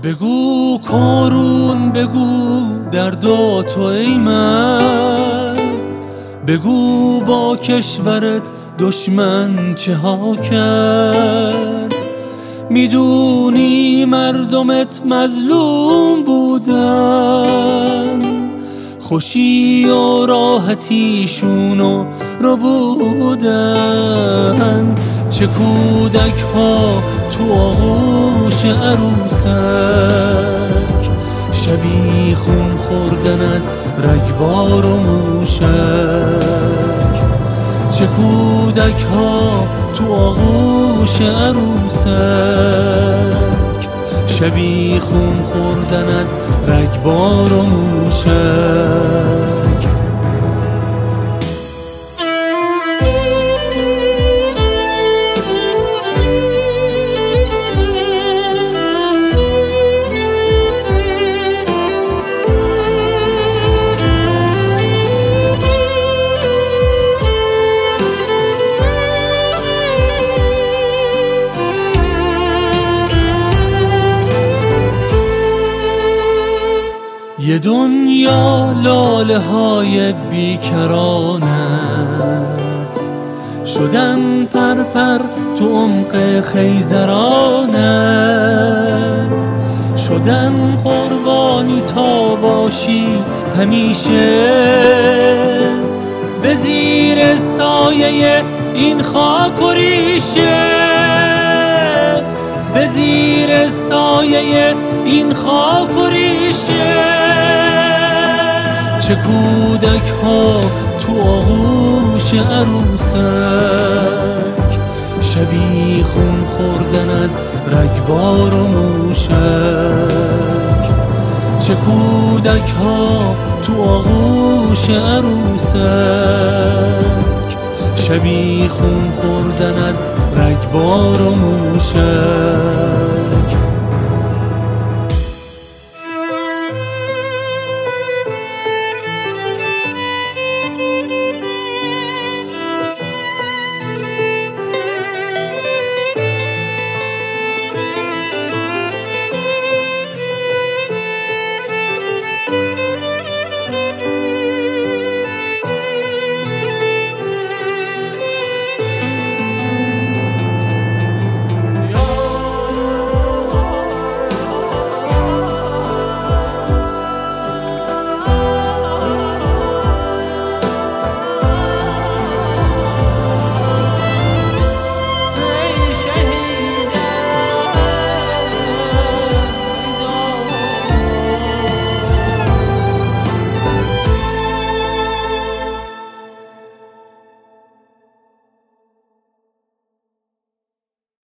بگو کارون، بگو درداتو ای مرد، بگو با کشورت دشمن چه ها کرد. میدونی مردمت مظلوم بودن، خوشی و راحتیشونو رو بودن. چه کودک ها تو آغوش عروسک، شبی خون خوردن از رگبار و موشک. چه کودک ها تو آغوش عروسک، شبی خون خوردن از رگبار و موشک. یه دنیا لاله های بیکرانت، شدن پرپر تو عمق خیزرانت. شدن قربانی تا باشی همیشه، به زیر سایه این خاک و ریشه. به زیر سایه این خاک و ریشه. چه کودک ها تو آغوش عروسک، شبی خون خوردن از رگبار و موشک. چه کودک ها تو آغوش عروسک، شبی خون خوردن از رگبار و موشک.